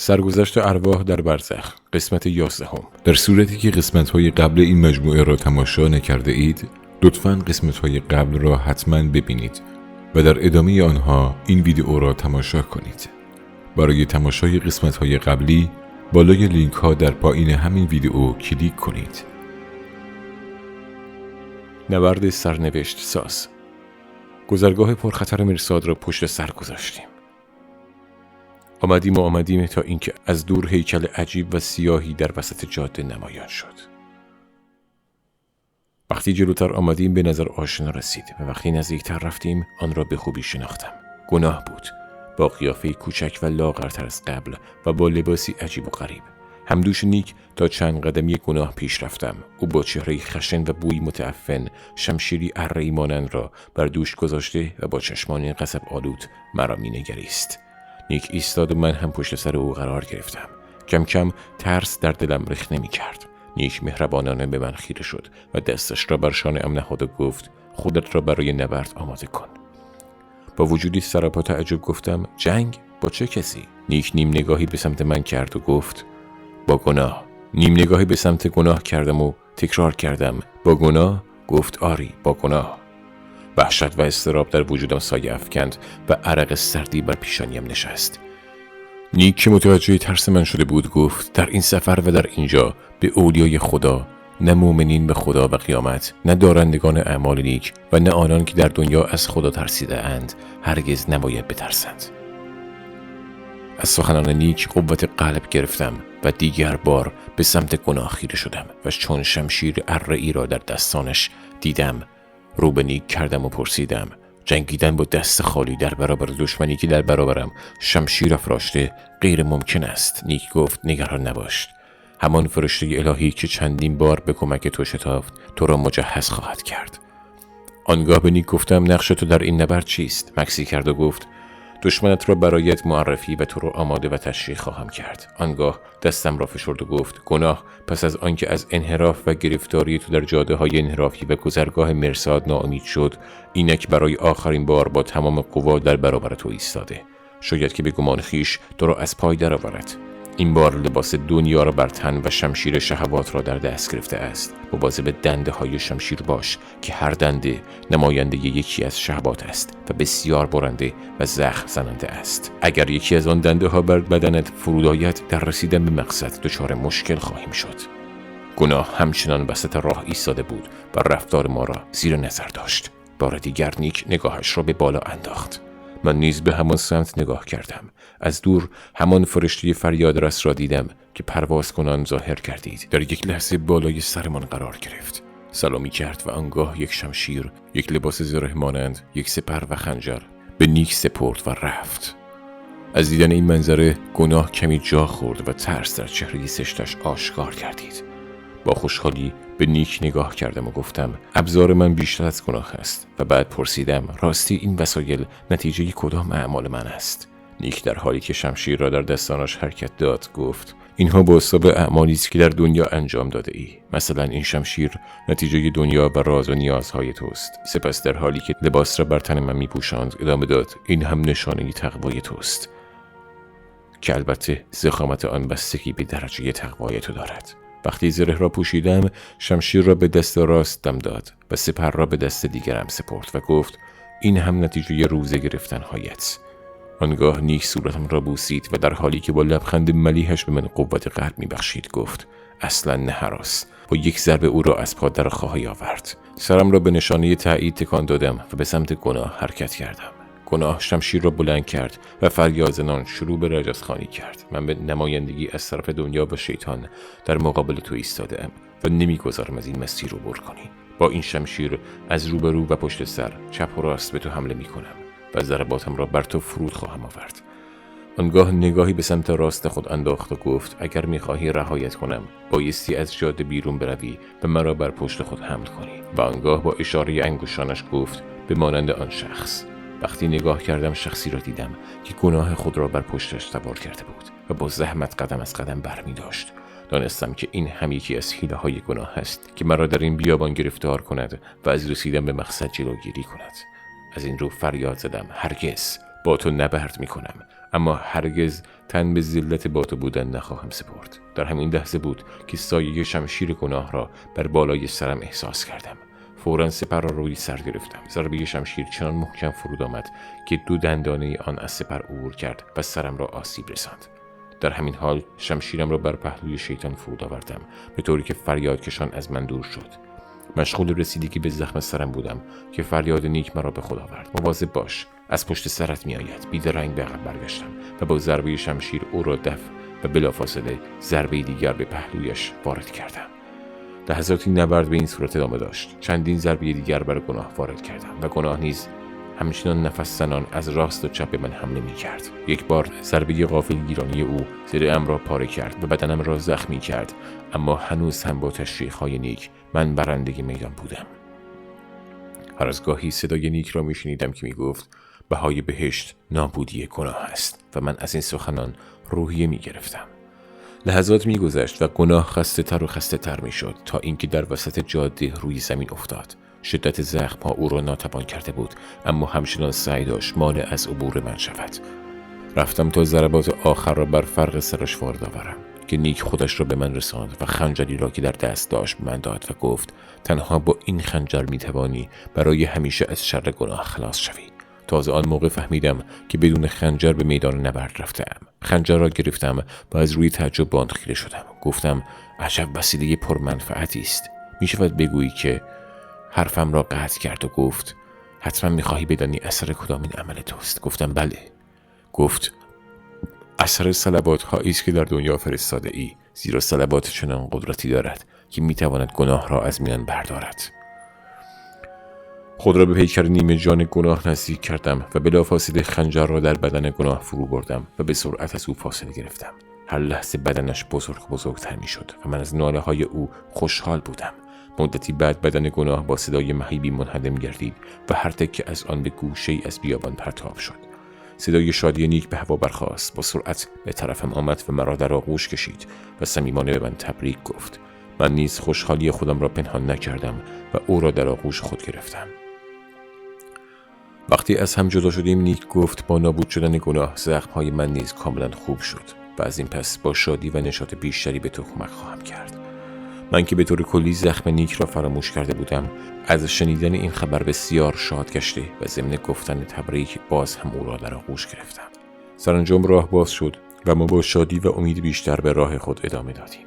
سرگذشت ارواح در برزخ، قسمت 11. در صورتی که قسمت‌های قبل این مجموعه را تماشا نکرده اید، لطفاً قسمت‌های قبل را حتماً ببینید و در ادامه آنها این ویدیو را تماشا کنید. برای تماشای قسمت‌های قبلی، بالای لینک‌ها در پایین همین ویدیو کلیک کنید. نبرد سرنوشت ساز. گذرگاه پرخطر مرصاد را پشت سر گذاشتیم. آمدیم تا اینکه از دور هیکل عجیب و سیاهی در وسط جاده نمایان شد. وقتی جلوتر آمدیم به نظر آشنا رسید و وقتی نزدیکتر رفتیم آن را به خوبی شناختم. گناه بود، با قیافه کوچک و لاغرتر از قبل و با لباسی عجیب و غریب. همدوش نیک تا چند قدمی گناه پیش رفتم. او با چهره خشن و بوی متعفن، شمشیری اره‌ای مانند را بر دوش گذاشته و با چشمانی غضب آلود مرا می‌نگریست. نیک ایستاد و من هم پشت سر او قرار گرفتم. کم کم ترس در دلم رخ نمی کرد. نیک مهربانانه به من خیره شد و دستش را بر شانه‌ام نهاد و گفت خودت را برای نبرد آماده کن. با وجودی سراپا تعجب گفتم جنگ؟ با چه کسی؟ نیک نیم نگاهی به سمت من کرد و گفت با گناه. نیم نگاهی به سمت گناه کردم و تکرار کردم با گناه؟ گفت آری با گناه. وحشت و اضطراب در وجودم سایه افکند و عرق سردی بر پیشانیم نشست. نیک که متوجه ترس من شده بود گفت در این سفر و در اینجا به اولیای خدا، نه مؤمنین به خدا و قیامت، نه دارندگان اعمال نیک و نه آنان که در دنیا از خدا ترسیده اند هرگز نباید بترسند. از سخنان نیک قوت قلب گرفتم و دیگر بار به سمت گناه خیره شدم و چون شمشیر اره‌ای را در دستانش دیدم رو به نیک کردم و پرسیدم جنگیدن با دست خالی در برابر دشمنی که در برابرم شمشیر افراشته غیر ممکن است. نیک گفت نگران نباش، همان فرشته الهی که چندین بار به کمک تو شتافت تو را مجهز خواهد کرد. آنگاه به نیک گفتم نقش تو در این نبرد چیست؟ مکسی کرد و گفت دشمنت را برایت معرفی و تو را آماده و تشریح خواهم کرد. آنگاه دستم را فشرد و گفت گناه پس از آنکه از انحراف و گرفتاری تو در جاده های انحرافی و گذرگاه مرصاد ناامید شد، اینک برای آخرین بار با تمام قوا در برابر تو ایستاده. شاید که به گمان خیش تو را از پای درآورد. این بار لباس دنیا را بر تن و شمشیر شهوات را در دست گرفته است. مواظب دنده های شمشیر باش که هر دنده نماینده یکی از شهوات است و بسیار برنده و زخم زننده است. اگر یکی از آن دنده ها بر بدنت فرود آید در رسیدن به مقصد دچار مشکل خواهیم شد. گناه همچنان وسط راه ایستاده بود و رفتار ما را زیر نظر داشت. بار دیگر نیک نگاهش را به بالا انداخت. من نیز به همان سمت نگاه کردم. از دور همان فرشته فریادرس را دیدم که پرواز کنان ظاهر گردید. در یک لحظه بالای سرمان قرار گرفت. سلامی کرد و آنگاه یک شمشیر، یک لباس زره مانند، یک سپر و خنجر به نیک سپرد و رفت. از دیدن این منظره گناه کمی جا خورد و ترس در چهره سشتش آشکار گردید. با خوشحالی به نیک نگاه کردم و گفتم ابزار من بیشتر از گناه است و بعد پرسیدم راستی این وسایل نتیجه کدام اعمال من است؟ نیک در حالی که شمشیر را در دستانش حرکت داد گفت اینها بازتاب اعمالی است که در دنیا انجام داده ای. مثلا این شمشیر نتیجه دنیا و راز و نیازهای توست. سپس در حالی که لباس را بر تن من میپوشاند ادامه داد این هم نشانه تقوای توست که البته ضخامت آن بستگی به درجه تقوای تو دارد. وقتی زره را پوشیدم شمشیر را به دست راستم داد و سپر را به دست دیگرم سپرد و گفت این هم نتیجه روزه گرفتن‌هایت. آنگاه نیک صورتم را بوسید و در حالی که با لبخند ملیحش به من قوت قلب میبخشید گفت اصلا نه هراس. با یک ضربه او را از پا در خواهی آورد. سرم را به نشانه تایید تکان دادم و به سمت گناه حرکت کردم. گناه شمشیر را بلند کرد و فریاد زنان شروع به رجزخوانی کرد. من به نمایندگی از طرف دنیا و شیطان در مقابل تو ایستاده ام و نمیگذارم از این مسیر رو بر کنی. با این شمشیر از روبرو و پشت سر چپ و راست به تو حمله می کنم و ضرباتم را بر تو فرود خواهم آورد. آنگاه نگاهی به سمت راست خود انداخت و گفت اگر میخواهی رهایت کنم بایستی از جاده بیرون بروی و مرا بر پشت خود حمل کنی. و آنگاه با اشاره انگشتانش گفت به مانند آن شخص. وقتی نگاه کردم شخصی را دیدم که گناه خود را بر پشتش سوار کرده بود و با زحمت قدم از قدم برمی داشت. دانستم که این هم یکی از حیله های گناه است که مرا در این بیابان گرفتار کند و از رسیدن به مقصد جلوگیری کند. از این رو فریاد زدم هرگز با تو نبرد می کنم. اما هرگز تن به ذلت باطل بودن نخواهم سپرد. در همین لحظه بود که سایه شمشیر گناه را بر بالای سرم احساس کردم. فوراً سپر را روی سر گرفتم. ضربه شمشیر چنان محکم فرود آمد که 2 دندانه آن از سپر عبور کرد و سرم را آسیب رساند. در همین حال شمشیرم را بر پهلوی شیطان فرود آوردم، به طوری که فریاد کشان از من دور شد. مشغول رسیدگی به زخم سرم بودم که فریاد نیک مرا به خود آورد. مواظب باش، از پشت سرت میآید. بیدرنگ به عقب برگشتم و با ضربه شمشیر او را دفع و بلافاصله ضربه دیگر به پهلویش وارد کردم. لحظاتی نبرد به این صورت ادامه داشت. چندین ضربه دیگر بر گناه وارد کردم و گناه نیز همچنان نفس زنان از راست و چپ به من حمله می کرد. یک بار ضربه غافلگیرانه او زره‌ام را پاره کرد و بدنم را زخمی کرد، اما هنوز هم با تشویق‌های نیک من برنده میدان بودم. هر از گاهی صدای نیک را می شنیدم که می گفت بهای بهشت نابودی گناه است و من از این سخنان روحیه می گرفتم. لحظات می گذشت و گناه خسته تر و خسته تر می شد تا اینکه در وسط جاده روی زمین افتاد. شدت زخم ها او را ناتوان کرده بود، اما همچنان سعی داشت مانع از عبور من شود. رفتم تا ضربات آخر را بر فرق سرش وارد آورم که نیک خودش را به من رساند و خنجری را که در دست داشت به من داد و گفت تنها با این خنجر می توانی برای همیشه از شر گناه خلاص شوی. تازه آن موقع فهمیدم که بدون خنجر به میدان نبرد رفتم. خنجر را گرفتم و از روی تعجب به آن خیره شدم. گفتم عجب وسیله پرمنفعتی است. می شود بگویی که حرفم را قطع کرد و گفت حتما می‌خواهی بدانی اثر کدام این عمل توست. گفتم بله. گفت اثر صلوات هایی است که در دنیا فرستاده ای، زیرا صلوات چنان قدرتی دارد که میتواند گناه را از میان بردارد. خود را به پیکر نیمه جان گناه نزدیک کردم و بلافاصله خنجر را در بدن گناه فرو بردم و به سرعت از او فاصله گرفتم. هر لحظه بدنش بزرگتر میشد و من از ناله های او خوشحال بودم. مدتی بعد بدن گناه با صدای مهیبی منهدم گردید و هر تکه از آن به گوشه‌ای از بیابان پرتاب شد. صدای شادی نیک به هوا برخاست. با سرعت به طرفم آمد و مرا در آغوش کشید و صمیمانه به من تبریک گفت. من نیز خوشحالی خودم را پنهان نکردم و او را در آغوش خود گرفتم. وقتی از هم جدا شدیم نیک گفت با نابود شدن گناه زخم‌های من نیز کاملا خوب شد و از این پس با شادی و نشاط بیشتری به تو کمک خواهم کرد. من که به طور کلی زخم نیک را فراموش کرده بودم، از شنیدن این خبر بسیار شاد گشته و ضمن گفتن تبریک باز هم او را در آغوش گرفتم. سرانجام راه باز شد و ما با شادی و امید بیشتر به راه خود ادامه دادیم.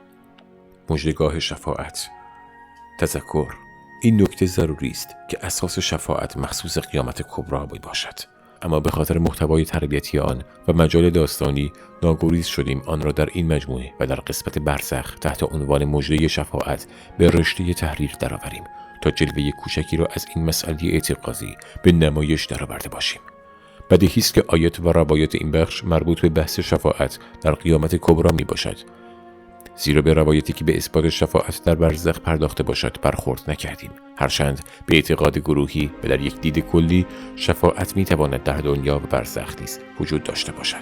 مژدگاه شفاعت. تذکر: این نکته ضروری است که اساس شفاعت مخصوص قیامت کبری باشد، اما به خاطر محتوای تربیتی آن و مجال داستانی ناگزیر شدیم آن را در این مجموعه و در قسمت برزخ تحت عنوان مژده شفاعت به رشته تحریر درآوریم تا جلوه کوچکی را از این مسئله اعتقادی به نمایش درآورده باشیم. بدیهی است که آیات و روایات این بخش مربوط به بحث شفاعت در قیامت کبری می باشد، زیرا به روایتی که به اثبات شفاعت در برزخ پرداخته باشد برخورد نکردیم، هرچند به اعتقاد گروهی و در یک دید کلی شفاعت می تواند در دنیا و برزخ نیز وجود داشته باشد.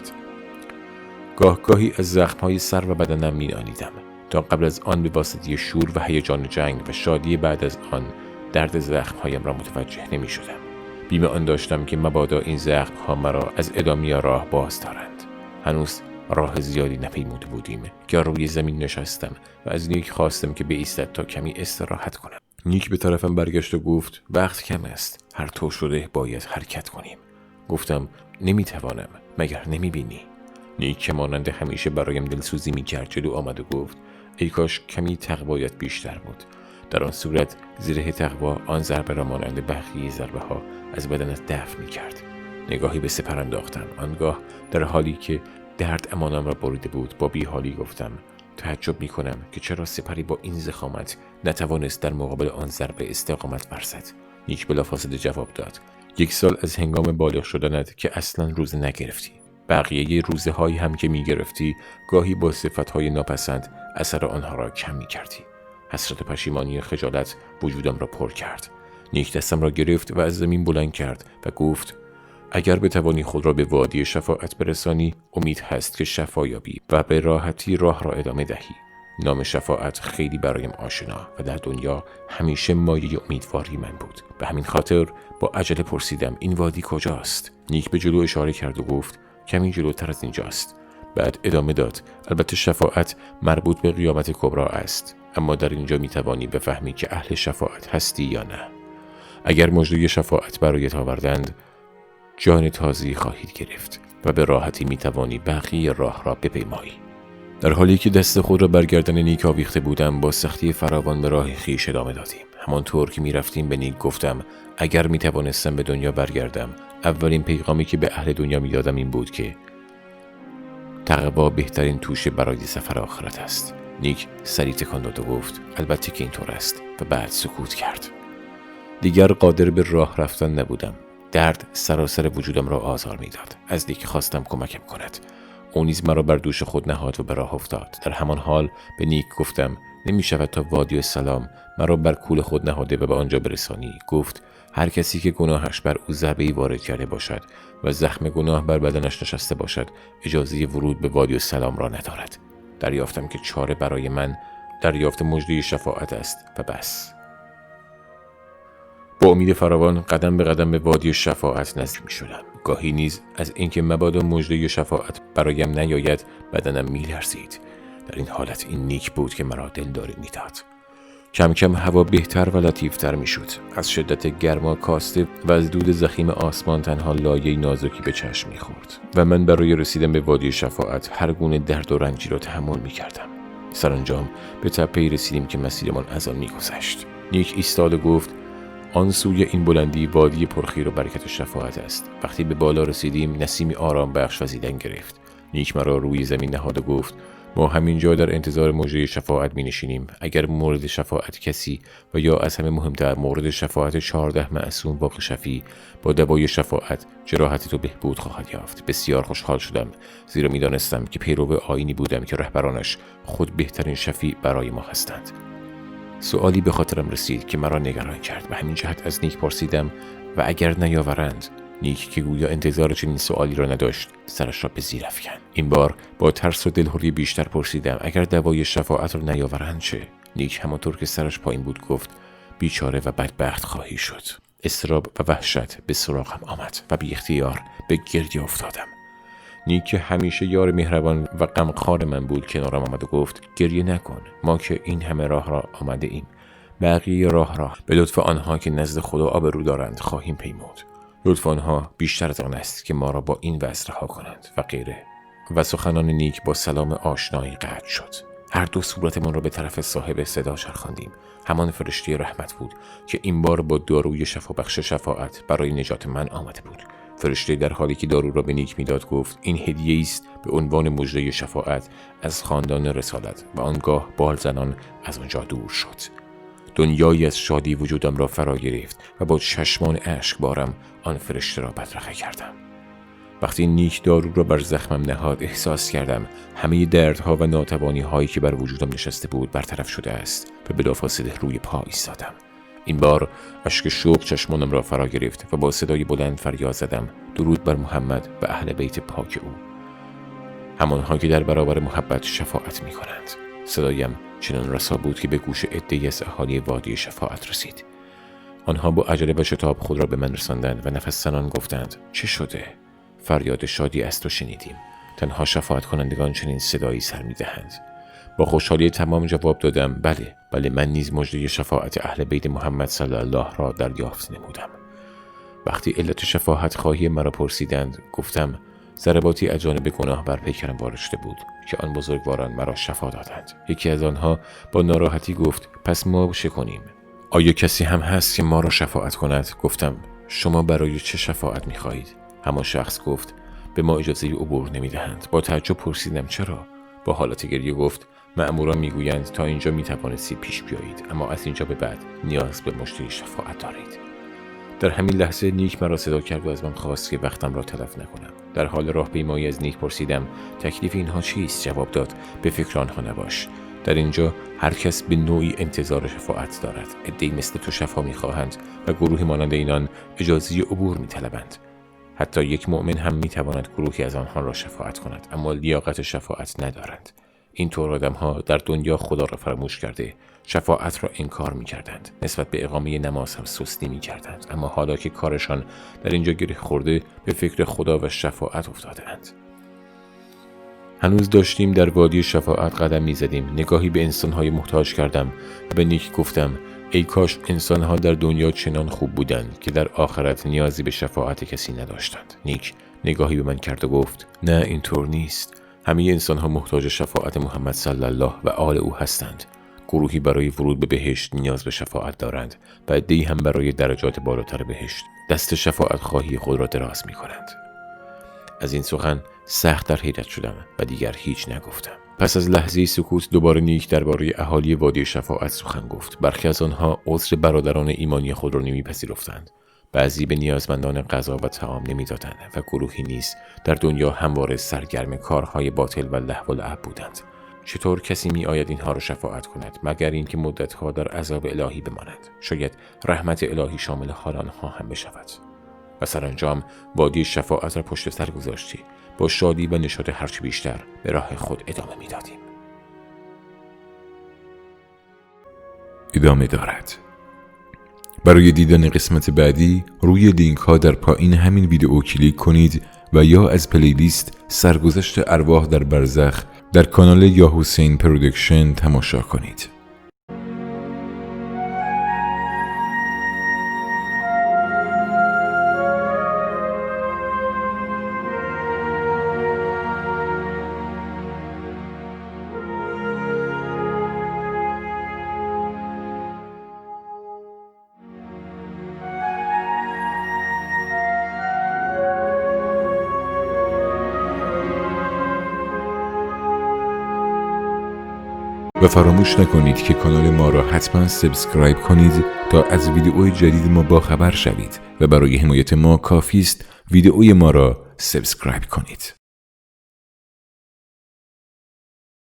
گاهی از زخم‌های سر و بدنم می‌آلیدم تا قبل از آن به واسطه شور و هیجان جنگ و شادی بعد از آن درد زخم‌هایم را متوجه نمی‌شدم. بیم آن داشتم که مبادا این زخم‌ها مرا از ادامه راه باز دارند. هنوز راه زیادی نپیموده بودیم که روی زمین نشستم و از نیک خواستم که بایستد تا کمی استراحت کنم. نیک به طرفم برگشت و گفت وقت کم است، هر طور شده باید حرکت کنیم. گفتم نمیتوانم، مگر نمیبینی؟ نیک که مانند همیشه برایم دلسوزی میکرد جلو آمد و گفت ای کاش کمی تقوایت بیشتر بود. در آن صورت زره تقوا آن ضربه را مانند بقیه ضربه ها از بدنت دفع میکرد. نگاهی به سپر انداختم. آنگاه در حالی که درد امانم را بریده بود با بیحالی گفتم تعجب میکنم که چرا سپری با این ضخامت نتوانست در مقابل آن ضربه استقامت ورزد. نیک بلافاصله جواب داد 1 سال از هنگام بالغ شدنت که اصلا روزه نگرفتی. بقیه روزه هایی هم که میگرفتی گاهی با صفتهای ناپسند اثر آنها را کم میکردی. حسرت و پشیمانی و خجالت وجودم را پر کرد. نیک دستم را گرفت و از زمین بلند کرد و گفت اگر بتوانی خود را به وادی شفاعت برسانی امید هست که شفا یابی و به راحتی راه را ادامه دهی. نام شفاعت خیلی برایم آشنا و در دنیا همیشه مایه امیدواری من بود. به همین خاطر با عجله پرسیدم این وادی کجاست؟ نیک به جلو اشاره کرد و گفت کمی جلوتر از اینجاست. بعد ادامه داد: البته شفاعت مربوط به قیامت کبری است، اما در اینجا میتوانی بفهمی که اهل شفاعت هستی یا نه. اگر مژده شفاعت برایت آوردند، جان تازه‌ای خواهید گرفت و به راحتی میتوانی بقیه راه را بپیمایی. در حالی که دست خود را بر گردن نیک آویخته بودم، با سختی فراوان به راه خویش ادامه دادیم. همانطور که میرفتیم به نیک گفتم اگر میتوانستم به دنیا برگردم، اولین پیغامی که به اهل دنیا میدادم این بود که تقوا بهترین توشه برای سفر آخرت است. نیک سری تکان داد و گفت البته که اینطور است و بعد سکوت کرد. دیگر قادر به راه رفتن نبودم. درد سراسر وجودم را آزار میداد. از نیک خواستم کمکم کند. او نیز مرا بر دوش خود نهاد و به راه افتاد. در همان حال به نیک گفتم نمی شود تا وادی السلام مرا بر کول خود نهاده و به آنجا برسانی. گفت هر کسی که گناهش بر او ضربه‌ای وارد کرده باشد و زخم گناه بر بدنش نشسته باشد، اجازه ورود به وادی السلام را ندارد. دریافتم که چاره برای من دریافت مژده شفاعت است و بس. با امید فراوان قدم به قدم به وادی شفاعت نزدیک می شدم. گاهی نیز از اینکه مبادا مژده شفاعت برایم نیاید بدنم می لرزید. در این حالت این نیک بود که مرا دلداری می داد. کم کم هوا بهتر و لطیفتر می شد. از شدت گرما کاسته و از دود ضخیم آسمان تنها لایه نازکی به چشم می خورد و من برای رسیدن به وادی شفاعت هر گونه درد و رنجی را تحمل می کردم. سرانجام به تپه‌ای رسیدیم که مسیرمان از آن می گذشت. نیک ایستاد و گفت آن سوی این بلندی وادی پرخیر و برکت شفاعت است. وقتی به بالا رسیدیم نسیمی آرام بخش وزیدن گرفت. نیک مرا روی زمین نهاد و گفت ما همینجا در انتظار مژده شفاعت می نشینیم. اگر مورد شفاعت کسی و یا از همه مهمتر مورد شفاعت 14 معصوم واقع شفی با دوای شفاعت جراحت تو بهبود خواهد یافت. بسیار خوشحال شدم، زیرا می دانستم که پیرو آیینی بودم که رهبرانش خود بهترین شفیع برای ما هستند. سؤالی به خاطرم رسید که مرا نگران کرد. به همین جهت از نیک پرسیدم و اگر نیاورند؟ نیک که گویا انتظار چنین سؤالی را نداشت سرش را به زیر افکند. این بار با ترس و دلهوری بیشتر پرسیدم اگر دوای شفاعت را نیاورند چه؟ نیک همانطور که سرش پایین بود گفت بیچاره و بدبخت خواهی شد. اضطراب و وحشت به سراغم آمد و بی اختیار به گریه افتادم. نیک که همیشه یار مهربان و غمخوار من بود کنارم آمد و گفت گریه نکن، ما که این همه راه را آمده ایم. بقیه راه به لطف آنها که نزد خدا آبرو دارند خواهیم پیمود. لطف آنها بیشتر از آن است که ما را با این وضع رها کنند و غیره. و سخنان نیک با سلام آشنایی قطع شد. هر دو صورتمان را به طرف صاحب صدا چرخاندیم. همان فرشته رحمت بود که این بار با داروی شفابخش شفاعت برای نجات من آمده بود. فرشته در حالی که دارو را به نیک میداد گفت این هدیه است به عنوان مژده شفاعت از خاندان رسالت و آنگاه بال زنان از آنجا دور شد. دنیایی از شادی وجودم را فرا گرفت و با چشمان اشک بارم آن فرشته را بدرقه کردم. وقتی نیک دارو را بر زخمم نهاد احساس کردم همه دردها و ناتوانی هایی که بر وجودم نشسته بود برطرف شده است و بلافاصله روی پا ایستادم. این بار اشک شوق چشمانم را فرا گرفت و با صدای بلند فریاد زدم درود بر محمد و اهل بیت پاک او، همانها که در برابر محبت شفاعت می کنند. صدایم چنان رسا بود که به گوش عده‌ای از اهالی وادی شفاعت رسید. آنها با عجله و شتاب خود را به من رساندند و نفس زنان گفتند چه شده؟ فریاد شادی از تو شنیدیم. تنها شفاعت کنندگان چنین صدایی سر می دهند. با خوشحالی تمام جواب دادم بله من نیز مژده شفاعت اهل بیت محمد صلی الله را دریافت نمودم. وقتی علت شفاعت خواهی مرا پرسیدند گفتم ضرباتی از جانب گناه بر پیکرم وارد شده بود که آن بزرگواران مرا شفا دادند. یکی از آنها با ناراحتی گفت پس ما چه کنیم؟ آیا کسی هم هست که ما را شفاعت کند؟ گفتم شما برای چه شفاعت می‌خواهید؟ همان شخص گفت به ما اجازه عبور نمی‌دهند. با تعجب پرسیدم چرا؟ با حالت گریه گفت مأموران میگویند تا اینجا میتوانستید پیش بیایید، اما از اینجا به بعد نیاز به مژده شفاعت دارید. در همین لحظه نیک مرا صدا کرد و از من خواست که وقتم را تلف نکنم. در حال راهپیمایی از نیک پرسیدم تکلیف اینها چیست؟ جواب داد به فکر آنها نباش. در اینجا هر کس به نوعی انتظار شفاعت دارد. عده‌ای مثل تو شفا میخواهند و گروهی مانند اینان اجازه عبور میطلبند. حتی یک مؤمن هم میتواند گروهی از آنها را شفاعت کند، اما لیاقت شفاعت ندارند. اینطور آدم‌ها در دنیا خدا را فراموش کرده شفاعت را انکار می‌کردند، نسبت به اقامه نماز هم سستی می‌کردند، اما حالا که کارشان در اینجا گره خورده به فکر خدا و شفاعت افتاده‌اند. هنوز داشتیم در وادی شفاعت قدم می‌زدیم. نگاهی به انسان‌های محتاج کردم و به نیک گفتم ای کاش انسان‌ها در دنیا چنان خوب بودند که در آخرت نیازی به شفاعت کسی نداشتند. نیک نگاهی به من کرد و گفت نه اینطور نیست. همه انسان‌ها محتاج شفاعت محمد صلی الله و آل او هستند. گروهی برای ورود به بهشت نیاز به شفاعت دارند و عده‌ای هم برای درجات بالاتر بهشت دست شفاعت خواهی خود را دراز می‌کنند. از این سخن سخت در حیرت شدم و دیگر هیچ نگفتم. پس از لحظه سکوت دوباره نیک درباره اهالی وادی شفاعت سخن گفت. برخی از آنها عذر برادران ایمانی خود را نمی‌پذیرفتند. بعضی به نیازمندان غذا و طعام نمی‌دادند و گروهی نیز در دنیا همواره سرگرم کارهای باطل و لهو و لعب بودند. چطور کسی می آید اینها را شفاعت کند مگر اینکه مدتها در عذاب الهی بمانند؟ شاید رحمت الهی شامل حال آنها هم بشود. و سرانجام وادی شفاعت را پشت سر گذاشتی. با شادی و نشاط هرچه بیشتر به راه خود ادامه میدادیم. ادامه دارد. برای دیدن قسمت بعدی روی لینک ها در پایین همین ویدیو کلیک کنید و یا از پلیلیست سرگذشت ارواح در برزخ در کانال یا حسین پرودکشن تماشا کنید. و فراموش نکنید که کانال ما را حتما سابسکرایب کنید تا از ویدیوهای جدید ما با خبر شوید و برای حمایت ما کافی است ویدیوی ما را سابسکرایب کنید.